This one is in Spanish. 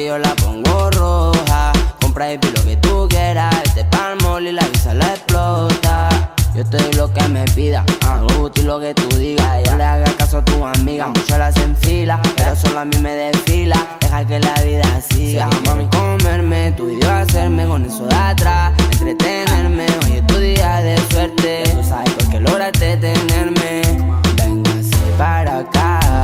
yo la pongo roja. Compra y lo que tú quieras. Este palmo y la visa la explota. Yo te doy lo que me pida, me gusta y lo que tú digas. No le hagas caso a tu amiga, muchas las enfila, pero solo a mí me desfila. Deja que la vida siga. Si mami comerme, tú y yo hacerme